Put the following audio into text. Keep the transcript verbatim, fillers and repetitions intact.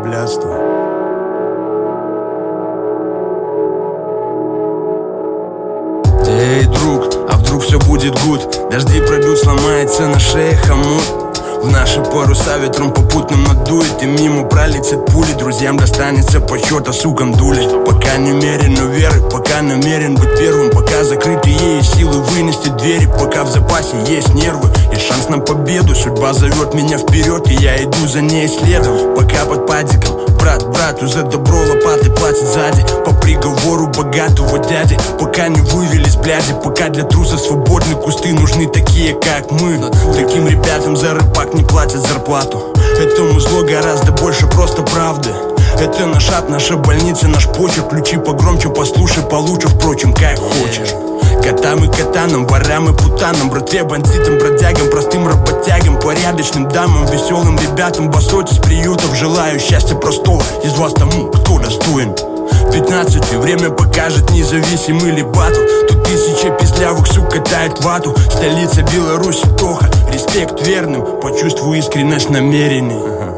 блядство. Эй, друг, а вдруг все будет гуд? Дожди пройдут, сломается на шее хомут. В наши паруса ветром попутным надует, и мимо пролетят пули. Друзьям достанется почет, а сукам дули. Пока не умерен, но веры, пока намерен быть первым. Пока закрыты есть силы вынести двери. Пока в запасе есть нервы и шанс на победу. Судьба зовет меня вперед, и я иду за ней следом. Пока под падиком брат брату за добро лопаты платит сзади. По приговору богатого дяди. Пока не вывелись бляди. Пока для трусов свободные кусты нужны такие, как мы. Таким ребятам за рыбак не платят зарплату. Этому зло гораздо больше просто правды. Это наш ад, наша больница, наш почерк. Ключи погромче, послушай получше, впрочем, как хочешь. Котам и катанам, ворам и путанам, братве, бандитам, бродягам, простым работягам, порядочным дамам, веселым ребятам, басоте с приютов. Желаю счастья простого из вас тому, кто достоин. Пятнадцати время покажет, независимый ли батл. Тут тысяча пиздлявых сук катает вату. Столица Беларуси, Тоха, респект верным, почувствуй искренность намерений.